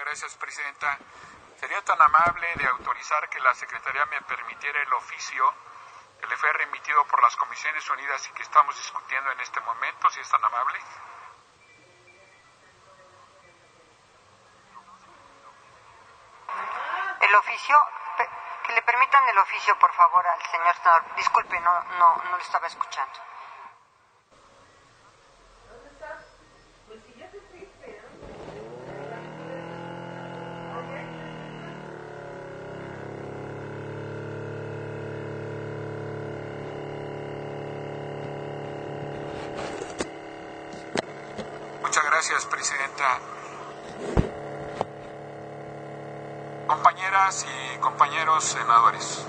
gracias, Presidenta. Sería tan amable de autorizar que la Secretaría me permitiera el oficio que le fue remitido por las Comisiones Unidas y que estamos discutiendo en este momento, si es tan amable. El oficio, que le permitan el oficio, por favor, al señor senador. Disculpe, no lo estaba escuchando. ¿Dónde está? Pues si ya te estoy esperando. Muchas gracias, Presidenta. Compañeras y compañeros senadores,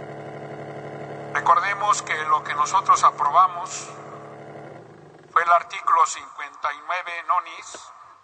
recordemos que lo que nosotros aprobamos fue el artículo 59 nonis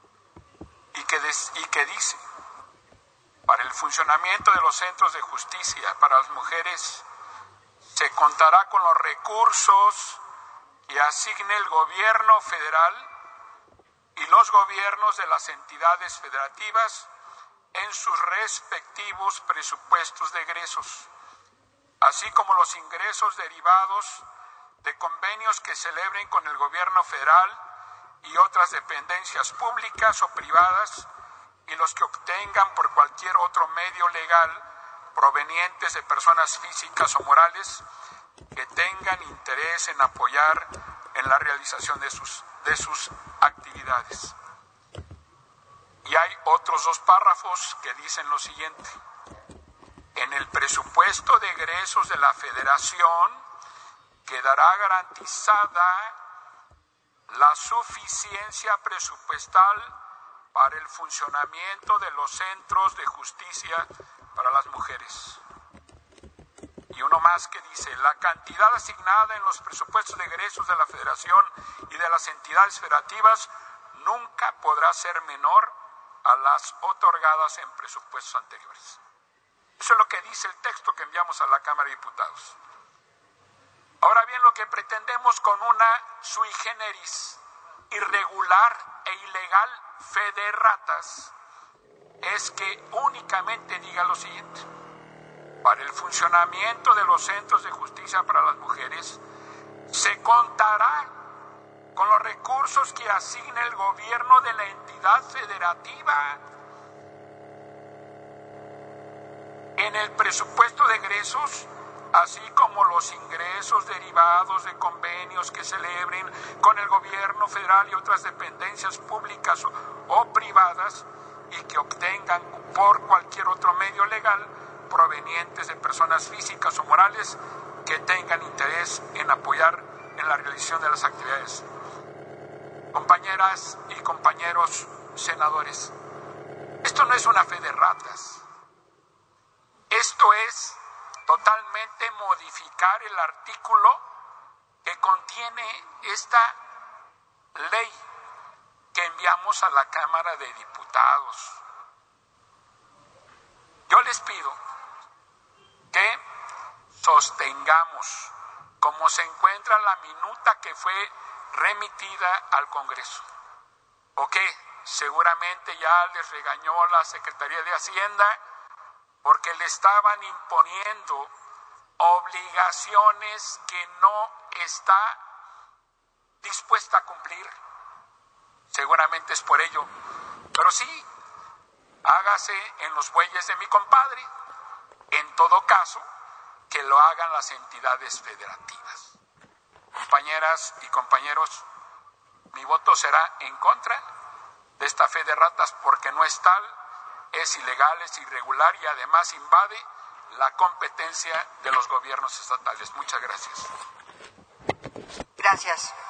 y que dice: para el funcionamiento de los centros de justicia para las mujeres se contará con los recursos que asigne el gobierno federal y los gobiernos de las entidades federativas en sus respectivos presupuestos de egresos, así como los ingresos derivados de convenios que celebren con el gobierno federal y otras dependencias públicas o privadas, y los que obtengan por cualquier otro medio legal provenientes de personas físicas o morales que tengan interés en apoyar en la realización de sus actividades. Y hay otros dos párrafos que dicen lo siguiente: en el presupuesto de egresos de la Federación quedará garantizada la suficiencia presupuestal para el funcionamiento de los centros de justicia para las mujeres. Y uno más que dice: la cantidad asignada en los presupuestos de egresos de la Federación y de las entidades federativas nunca podrá ser menor a las otorgadas en presupuestos anteriores. Eso es lo que dice el texto que enviamos a la Cámara de Diputados. Ahora bien, lo que pretendemos con una sui generis irregular e ilegal fe de ratas es que únicamente diga lo siguiente: para el funcionamiento de los centros de justicia para las mujeres se contará con los recursos que asigne el gobierno de la entidad federativa en el presupuesto de egresos, así como los ingresos derivados de convenios que celebren con el gobierno federal y otras dependencias públicas o privadas y que obtengan por cualquier otro medio legal provenientes de personas físicas o morales que tengan interés en apoyar en la realización de las actividades. Compañeras y compañeros senadores, esto no es una fe de ratas. Esto es totalmente modificar el artículo que contiene esta ley que enviamos a la Cámara de Diputados. Yo les pido que sostengamos como se encuentra la minuta que fue remitida al Congreso, o que seguramente ya les regañó la Secretaría de Hacienda porque le estaban imponiendo obligaciones que no está dispuesta a cumplir. Seguramente es por ello, pero sí, hágase en los bueyes de mi compadre. En todo caso, que lo hagan las entidades federativas. Compañeras y compañeros, mi voto será en contra de esta fe de ratas porque no es tal, es ilegal, es irregular y además invade la competencia de los gobiernos estatales. Muchas gracias. Gracias.